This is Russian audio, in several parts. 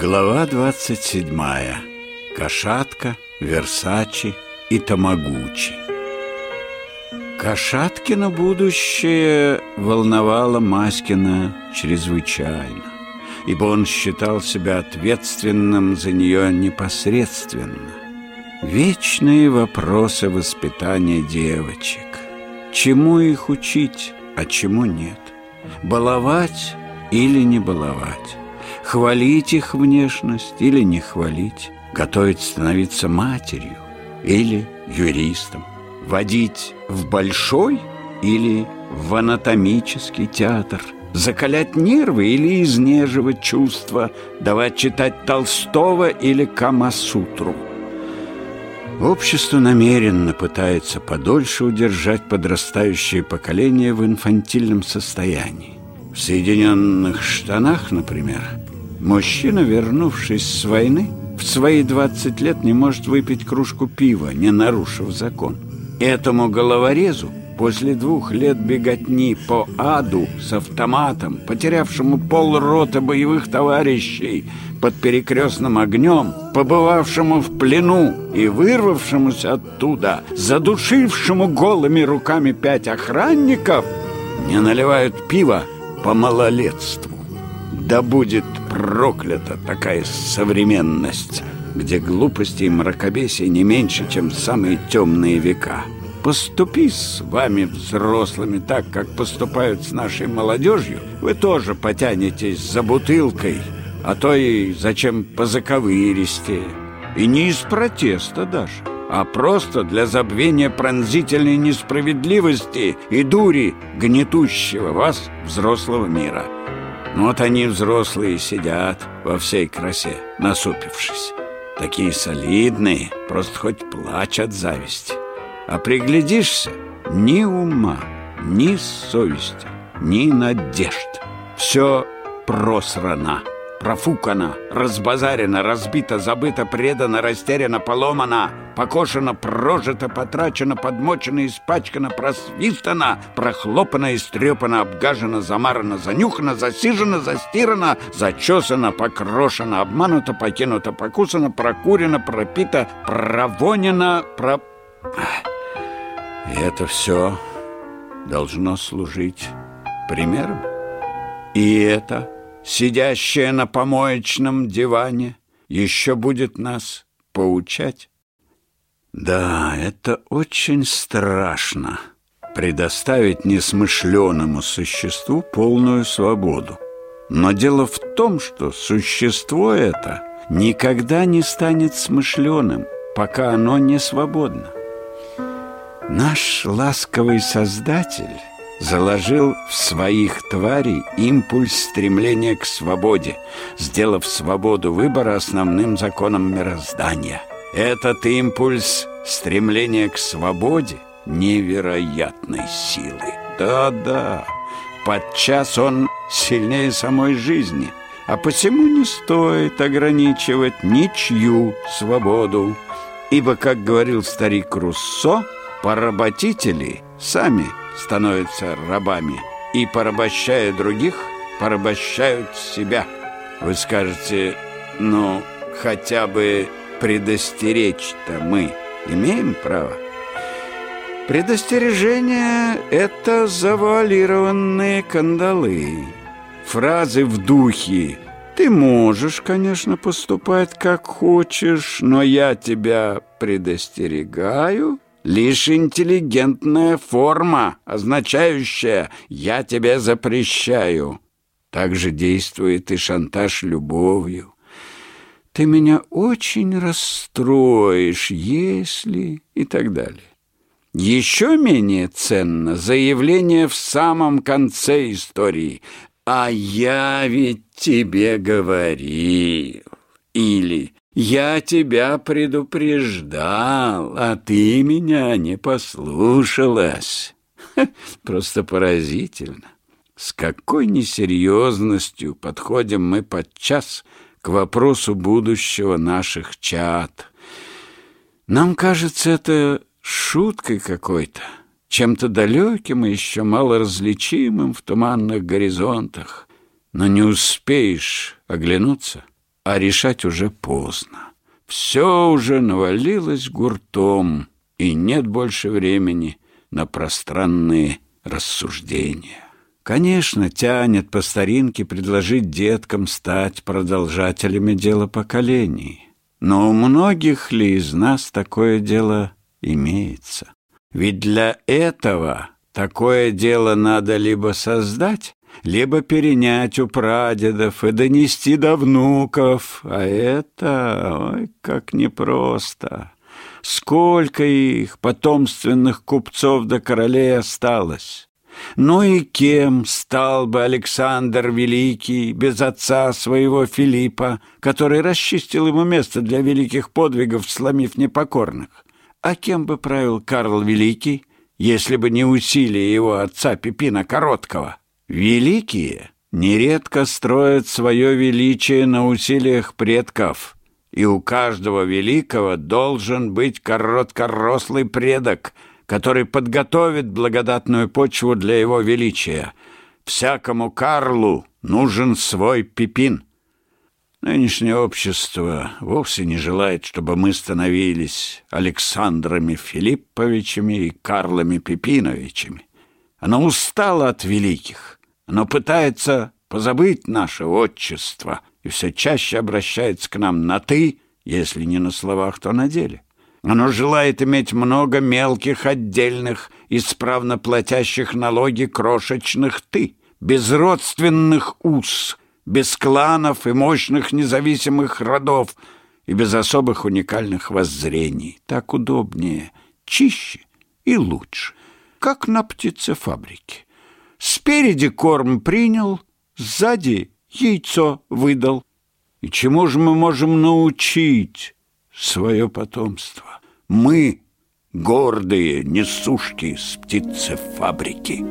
Глава 27. Кошатка, Версачи и Тамагучи. Кошаткино будущее волновало Маськина чрезвычайно, ибо он считал себя ответственным за нее непосредственно. Вечные вопросы воспитания девочек. Чему их учить, а чему нет? Баловать или не баловать? Хвалить их внешность или не хвалить? Готовить становиться матерью или юристом? Водить в большой или в анатомический театр? Закалять нервы или изнеживать чувства? Давать читать Толстого или Камасутру? Общество намеренно пытается подольше удержать подрастающее поколение в инфантильном состоянии. В Соединенных Штатах, например, мужчина, вернувшись с войны, в свои 20 лет не может выпить кружку пива, не нарушив закон. Этому головорезу после 2 лет беготни по аду с автоматом, потерявшему полрота боевых товарищей под перекрестным огнем, побывавшему в плену и вырвавшемуся оттуда, задушившему голыми руками 5 охранников, не наливают пиво по малолетству. Да будет проклята такая современность, где глупости и мракобесие не меньше, чем в самые темные века. Поступи с вами, взрослыми, так, как поступают с нашей молодежью, вы тоже потянетесь за бутылкой, а то и зачем позаковыристее. И не из протеста даже, а просто для забвения пронзительной несправедливости и дури гнетущего вас взрослого мира. Ну вот они, взрослые, сидят во всей красе, насупившись. Такие солидные, просто хоть плачь от зависти. А приглядишься — ни ума, ни совести, ни надежд. Все просрано, профукано, разбазарено, разбито, забыто, предано, растеряно, поломано, покошено, прожито, потрачено, подмочено, испачкано, просвистано, прохлопано, истрепано, обгажено, замарано, занюхано, засижено, застирано, зачесано, покрошено, обмануто, покинуто, покусано, прокурено, пропито, провонено, И это все должно служить примером. И это, сидящее на помоечном диване, еще будет нас поучать. Да, это очень страшно — предоставить несмышленому существу полную свободу. Но дело в том, что существо это никогда не станет смышленым, пока оно не свободно. Наш ласковый Создатель заложил в своих тварей импульс стремления к свободе, сделав свободу выбора основным законом мироздания. Этот импульс стремления к свободе невероятной силы. Да-да, подчас он сильнее самой жизни, а посему не стоит ограничивать ничью свободу. Ибо, как говорил старик Руссо, поработители сами становятся рабами и, порабощая других, порабощают себя. Вы скажете, ну, хотя бы предостеречь-то мы имеем право? Предостережение — это завуалированные кандалы. Фразы в духе: «Ты можешь, конечно, поступать как хочешь, но я тебя предостерегаю» — лишь интеллигентная форма, означающая «я тебе запрещаю». Так же действует и шантаж любовью. «Ты меня очень расстроишь, если...» и так далее. Еще менее ценно заявление в самом конце истории: «А я ведь тебе говорил» или «Я тебя предупреждал, а ты меня не послушалась». Просто поразительно, с какой несерьезностью подходим мы подчас к вопросу будущего наших чад. Нам кажется это шуткой какой-то, чем-то далеким и еще малоразличимым в туманных горизонтах. Но не успеешь оглянуться, а решать уже поздно. Все уже навалилось гуртом, и нет больше времени на пространные рассуждения. Конечно, тянет по старинке предложить деткам стать продолжателями дела поколений. Но у многих ли из нас такое дело имеется? Ведь для этого такое дело надо либо создать, либо перенять у прадедов и донести до внуков. А это, ой, как непросто. Сколько их, потомственных купцов да королей, осталось? Ну и кем стал бы Александр Великий без отца своего Филиппа, который расчистил ему место для великих подвигов, сломив непокорных? А кем бы правил Карл Великий, если бы не усилия его отца Пипина Короткого? Великие нередко строят свое величие на усилиях предков, и у каждого великого должен быть короткорослый предок, который подготовит благодатную почву для его величия. Всякому Карлу нужен свой Пипин. Нынешнее общество вовсе не желает, чтобы мы становились Александрами Филипповичами и Карлами Пипиновичами. Оно устало от великих. Оно пытается позабыть наше отчество и все чаще обращается к нам на «ты», если не на словах, то на деле. Оно желает иметь много мелких, отдельных, исправно платящих налоги крошечных «ты», без родственных уз, без кланов и мощных независимых родов и без особых уникальных воззрений. Так удобнее, чище и лучше, как на птицефабрике. Спереди корм принял, сзади яйцо выдал. И чему же мы можем научить свое потомство? Мы, гордые несушки с птицефабрики.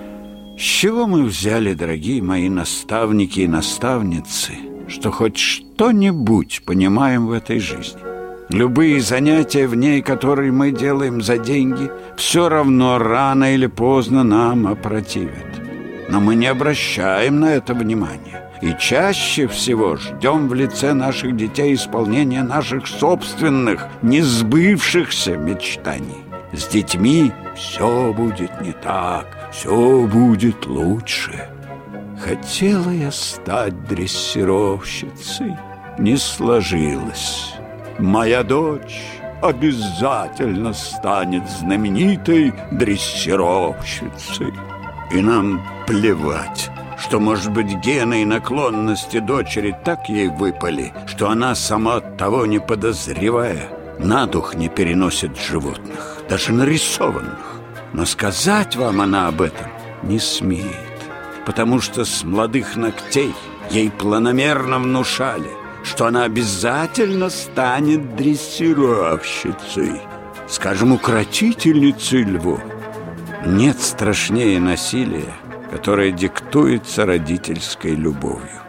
С чего мы взяли, дорогие мои наставники и наставницы, что хоть что-нибудь понимаем в этой жизни? Любые занятия в ней, которые мы делаем за деньги, все равно рано или поздно нам опротивят. Но мы не обращаем на это внимания. И чаще всего ждем в лице наших детей исполнения наших собственных, несбывшихся мечтаний. С детьми все будет не так, все будет лучше. Хотела я стать дрессировщицей, не сложилось. Моя дочь обязательно станет знаменитой дрессировщицей. И нам плевать, что, может быть, гены и наклонности дочери так ей выпали, что она, сама того не подозревая, на дух не переносит животных, даже нарисованных. Но сказать вам она об этом не смеет, потому что с молодых ногтей ей планомерно внушали, что она обязательно станет дрессировщицей, скажем, укротительницей львов. Нет страшнее насилия, которое диктуется родительской любовью.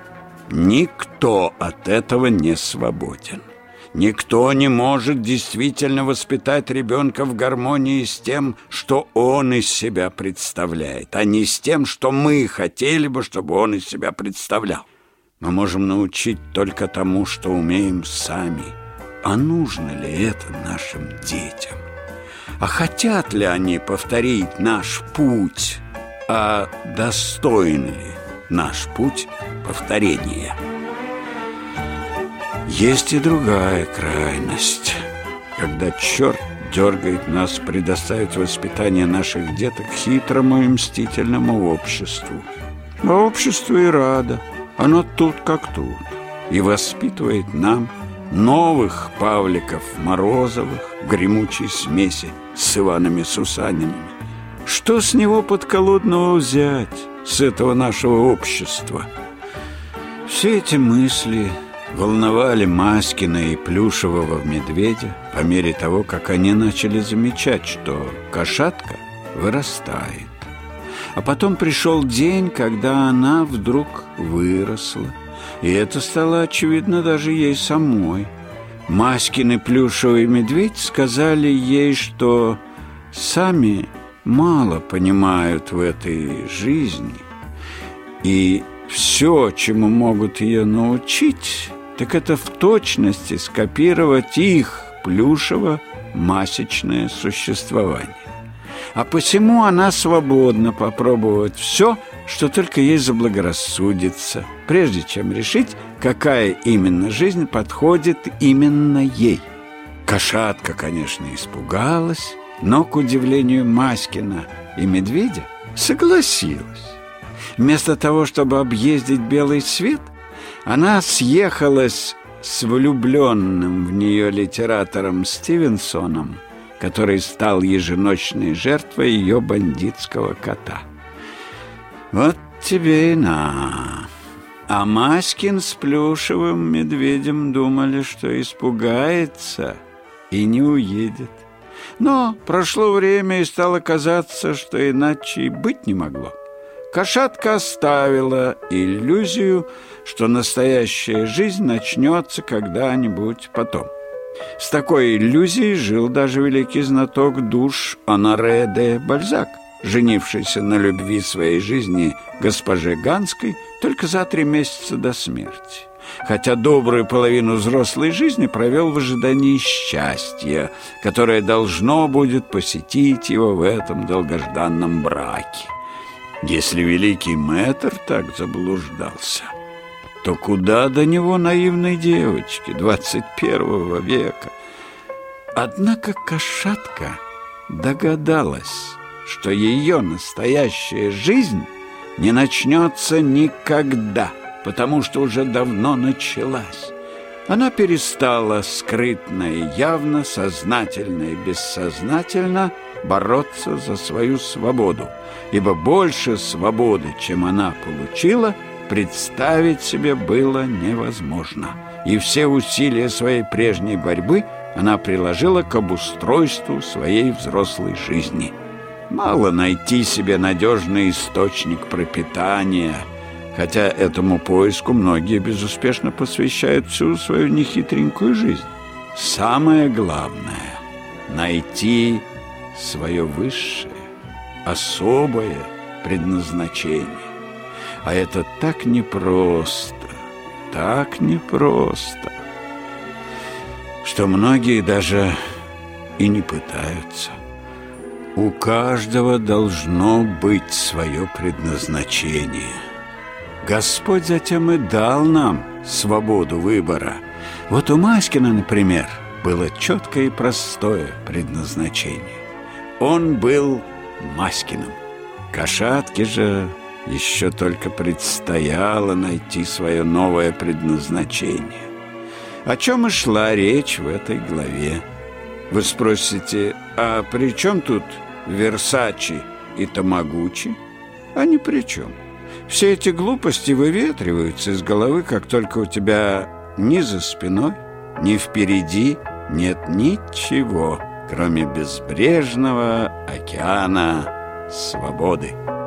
Никто от этого не свободен. Никто не может действительно воспитать ребенка в гармонии с тем, что он из себя представляет, а не с тем, что мы хотели бы, чтобы он из себя представлял. Мы можем научить только тому, что умеем сами. А нужно ли это нашим детям? А хотят ли они повторить наш путь? А достоин ли наш путь повторения? Есть и другая крайность, когда черт дергает нас предоставить воспитание наших деток хитрому и мстительному обществу. А общество и радо, оно тут как тут, и воспитывает нам новых Павликов Морозовых в гремучей смеси с Иванами Сусанинами. Что с него подколодного взять, с этого нашего общества? Все эти мысли волновали Маськина и плюшевого медведя по мере того, как они начали замечать, что кошатка вырастает. А потом пришел день, когда она вдруг выросла, и это стало очевидно даже ей самой. Маськин и плюшевый медведь сказали ей, что сами мало понимают в этой жизни, и все, чему могут ее научить, так это в точности скопировать их плюшево-масечное существование. А посему она свободна попробовать все, что только ей заблагорассудится, прежде чем решить, какая именно жизнь подходит именно ей. Кошатка, конечно, испугалась, но, к удивлению Маськина и медведя, согласилась. Вместо того, чтобы объездить белый свет, она съехалась с влюбленным в нее литератором Стивенсоном, который стал еженочной жертвой ее бандитского кота. Вот тебе и на. А Маськин с плюшевым медведем думали, что испугается и не уедет. Но прошло время, и стало казаться, что иначе и быть не могло. Кошатка оставила иллюзию, что настоящая жизнь начнется когда-нибудь потом. С такой иллюзией жил даже великий знаток душ Оноре де Бальзак, женившийся на любви своей жизни госпоже Ганской только за 3 месяца до смерти, хотя добрую половину взрослой жизни провел в ожидании счастья, которое должно будет посетить его в этом долгожданном браке. Если великий мэтр так заблуждался, то куда до него наивной девочке 21 века? Однако кошатка догадалась, что ее настоящая жизнь не начнется никогда, потому что уже давно началась. Она перестала скрытно и явно, сознательно и бессознательно бороться за свою свободу, ибо больше свободы, чем она получила, представить себе было невозможно. И все усилия своей прежней борьбы она приложила к обустройству своей взрослой жизни. Мало найти себе надежный источник пропитания, хотя этому поиску многие безуспешно посвящают всю свою нехитренькую жизнь. Самое главное — найти свое высшее, особое предназначение. А это так непросто, что многие даже и не пытаются. У каждого должно быть свое предназначение. Господь затем и дал нам свободу выбора. Вот у Маськина, например, было четкое и простое предназначение. Он был Маськиным. Кошатке же еще только предстояло найти свое новое предназначение. О чем и шла речь в этой главе. Вы спросите, а при чем тут Версачи и Тамагучи? А ни при чем. Все эти глупости выветриваются из головы, как только у тебя ни за спиной, ни впереди нет ничего, кроме безбрежного океана свободы.